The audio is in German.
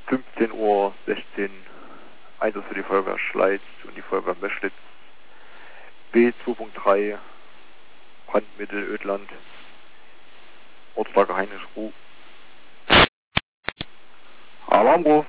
15:16 Uhr, Einsatz für die Feuerwehr Schleiz und die Feuerwehr Möschlitz. B2.3, Brandmittel Ödland, Ortslage Heinrich Ruh. Alarmruf.